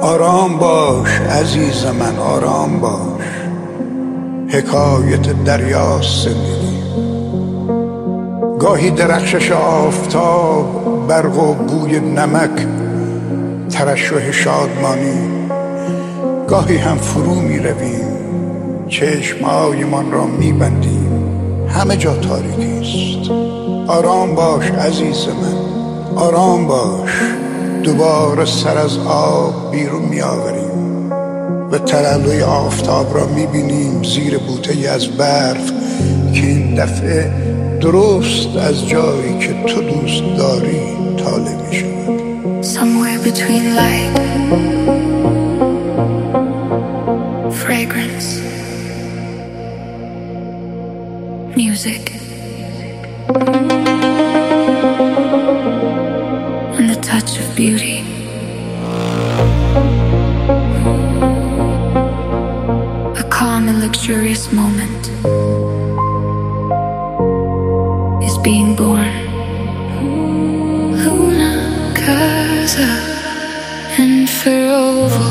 آرام باش عزیز من، آرام باش، حکایت دریاست زندگی. گاهی درخشش آفتاب، برق و بوی نمک، ترشح شادمانی. گاهی هم فرو می رویم، چشمهایمان را می بندیم، همه جا تاریکی است. آرام باش عزیز من، آرام باش. دوباره سر از آب بیرون می آوریم و تلالوی آفتاب را می بینیم زیر بوته از برف که این دفعه درست از جایی که تو دوست داری طالع می شود. Somewhere between light, fragrance, music, and the touch of beauty. A calm and luxurious moment is being born. Luna, casa, and Ferrovo.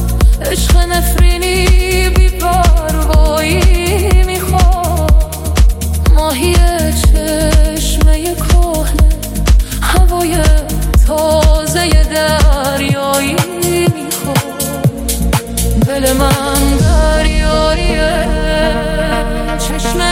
عشق نفرینی بی پروایی میخواد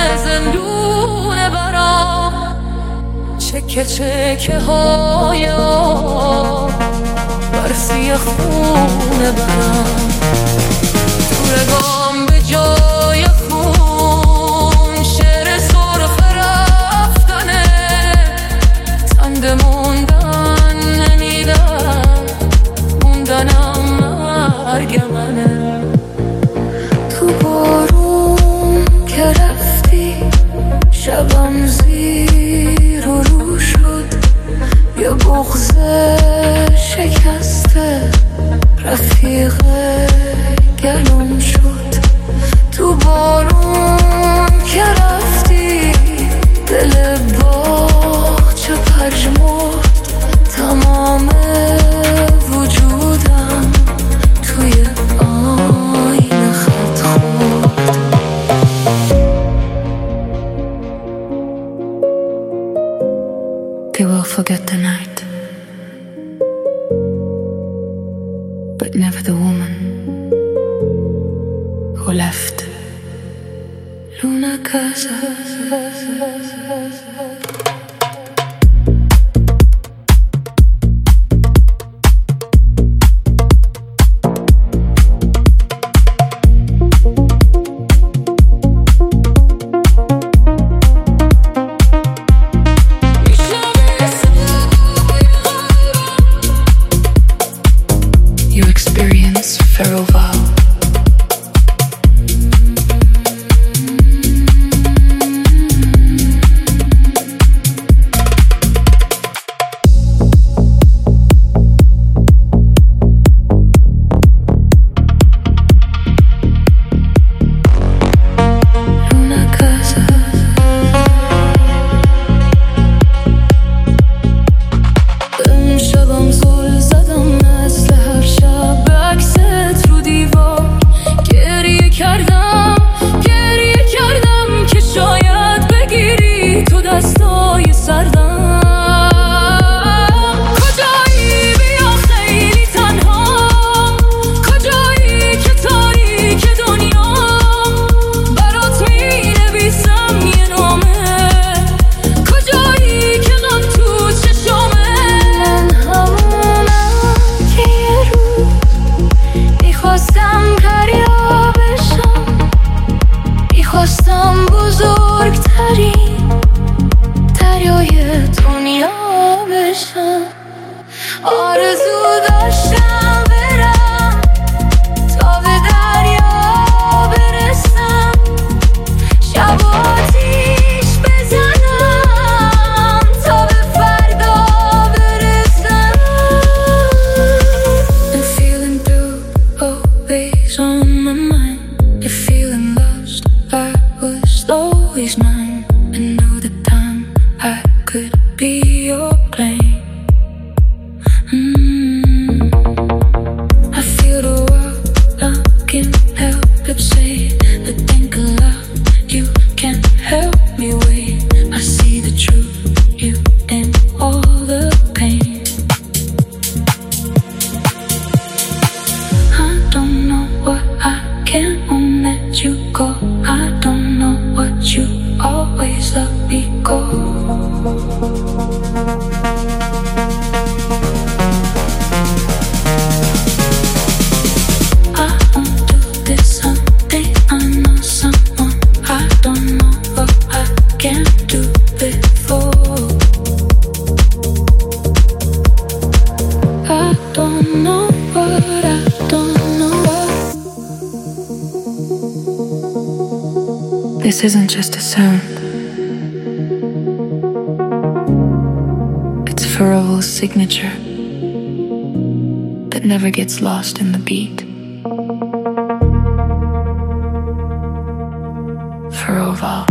زندون برام، چکه چکه های آب برسی خونه برام، تو رگام به جای خون شعر سرخ رفتنه، تند موندن نمیدن، موندنم مرگ منه. تو بارون که رفتی شبم زیر و رو شد، یه بغض شکسته رفیق گلوم شد. تو بارون که رفتی دل باغچه پژمرد، تمام وجودم توی آینه خط خورد. They will forget the night, but never the woman who left. Luna Casa. This isn't just a sound. It's Pharrell's signature that never gets lost in the beat. Pharrell.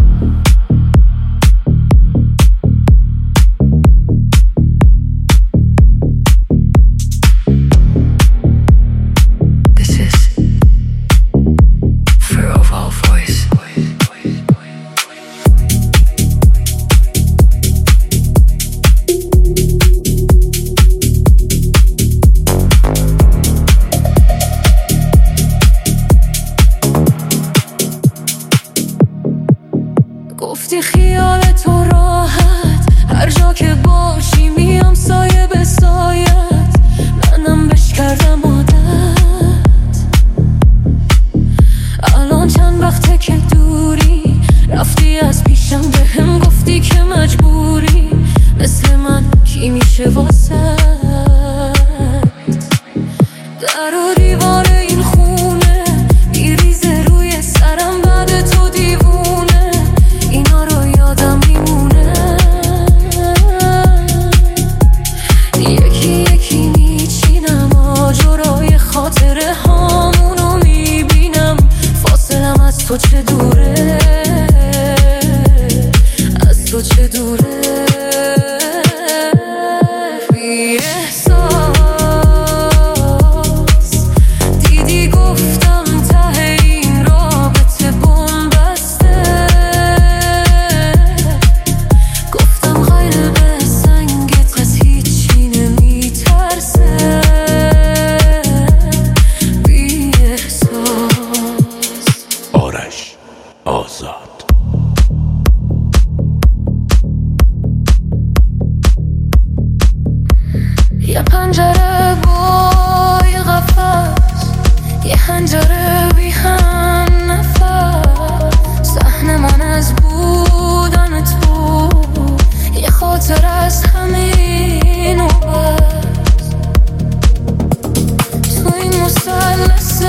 گفتی خیال تو راحت، هر جا که باشی میام سایه به سایت، منم بش کردم عادت. الان چند وقته که دوری، رفتی از پیشم بهم گفتی که مجبوری، مثل من کی میشه واسه در و دیوار این خونه میریزه روی سرم بعد تو دیوونه، اینا رو یادم میمونه. یکی یکی میچینم آجرای خاطره هامونو میبینم، فاصلم از تو چه دوره، از تو چه دوره. یه پنجره با یه قفس، یه حنجره بی هم نفس، صحنه من از بودن تو، یه خاطر از همین و بس. تو این مثلث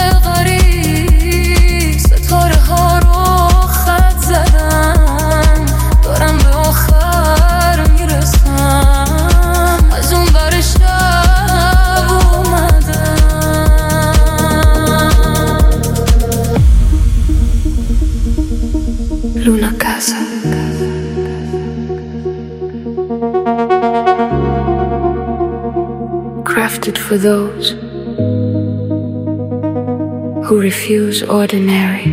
غریب ستاره ها رو خط زدم، دارم به آخر میرسم، از اون بر شب اومدم. Luna Casa. Crafted for those who refuse ordinary.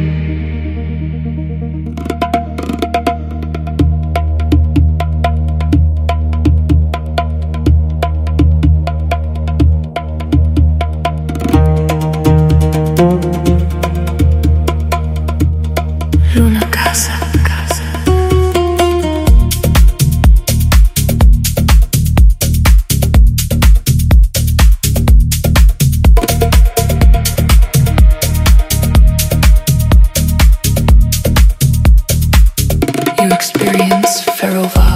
Luna Casa. You experience Ferroval.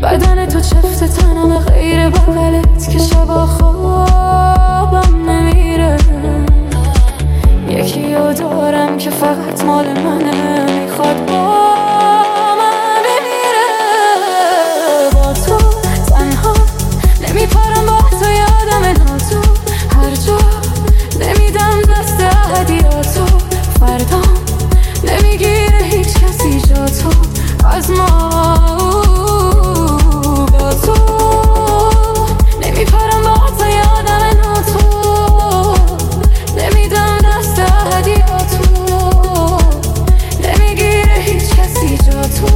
بدن تو چفت تنم غیر بغلت که شبا خوابم نمیره. یکی رو دارم که فقط مال منه، میخواد با من بمیره. با تو تنها نمیپارم، با تو یادم ناتو هر جا نمیدم دست هدیاتو. فردا نمیگیره هیچ کسی جا تو از ما. با تو نمیپارم، با تو یادم ناتو نمیدم دست هدیاتو. نمیگیره هیچ کسی جا تو.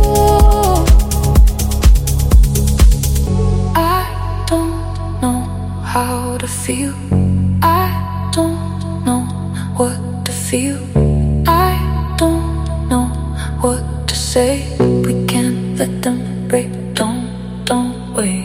I don't know how to feel. I don't know what to feel. I don't know what to say. We can't let them break. Don't wait.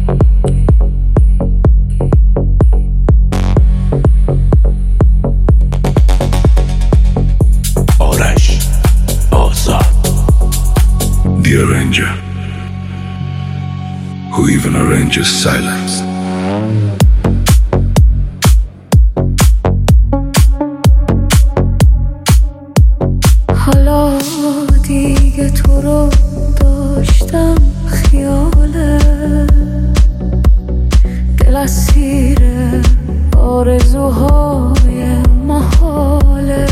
آرش آزاد, the arranger, who even arranges silence. حالا دیگه تو رو داشتم خیاله، دل اسیر آرزوهای محاله.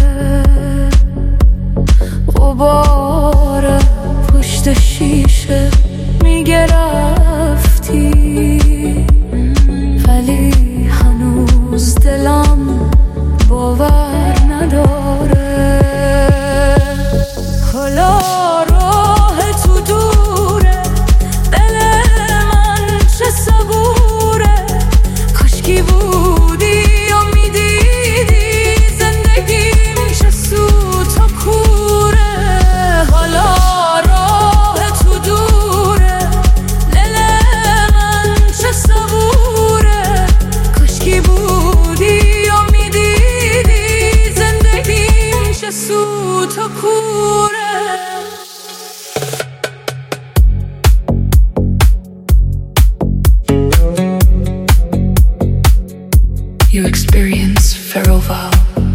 غبار پشت شیشه میگه رفتی، ولی هنوز دلم باور نداره. حالا راه تو دوره، دل من چه صبوره. کاشکی بودی و میدیدی زندگیم چه سوت و کوره. حالا راه تو دوره، دل من چه صبوره. کاشکی بودی و میدیدی زندگیم چه سوت و کوره. You experience farewell.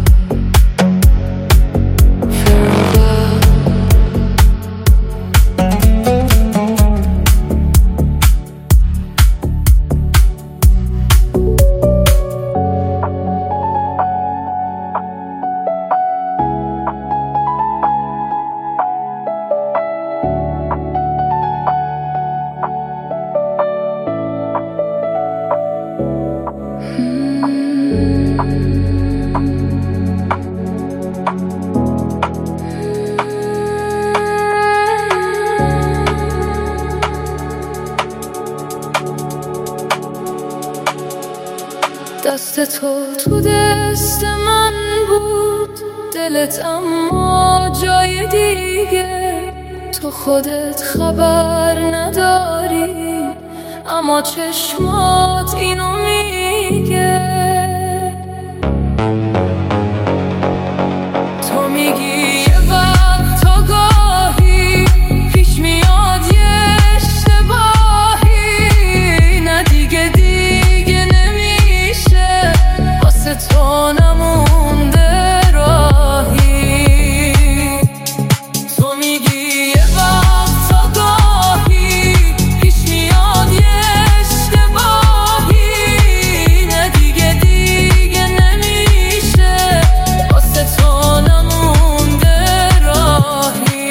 دست تو دست من بود، دلت اما جای دیگه. تو خودت خبر نداری، اما چشمات اینو میگه. تو میگی یه وقت آگاهی پیش میاد یه اشتباهی. نه دیگه نمیشه، واسه تو نمونده راهی. تو میگی یه وقت آگاهی پیش میاد یه اشتباهی. نه دیگه نمیشه، واسه تو نمونده راهی.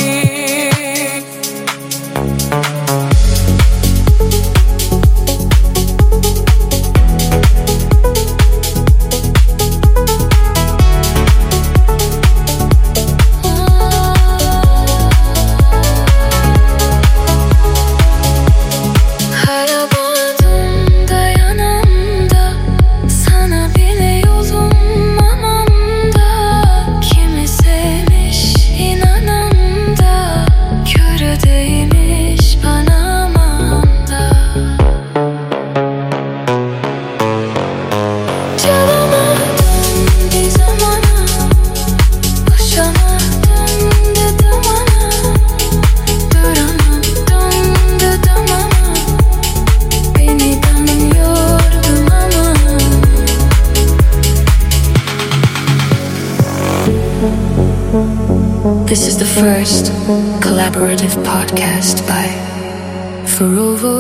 This is the first collaborative podcast by Farovo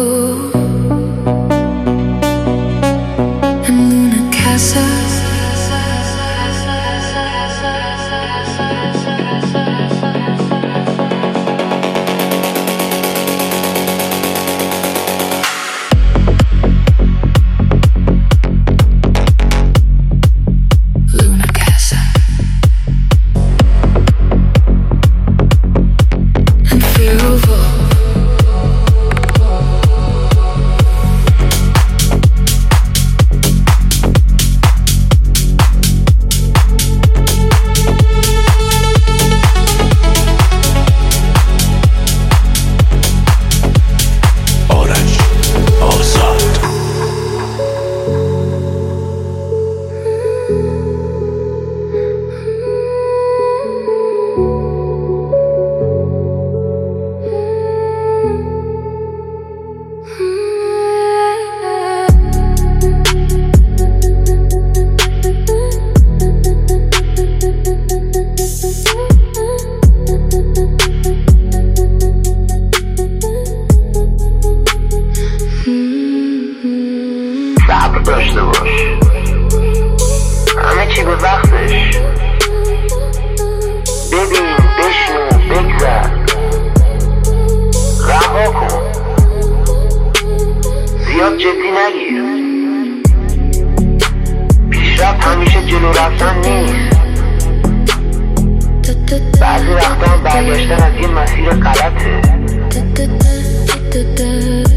and Luna Casa. داشته باش، همه چی به وقتش. ببین، بشنو، بگذر، رها کن، زیاد جدی نگیر. پیشرفت همیشه جلو رفتن نیست، بعضی وقتا هم برگشتن از یه مسیر غلطه.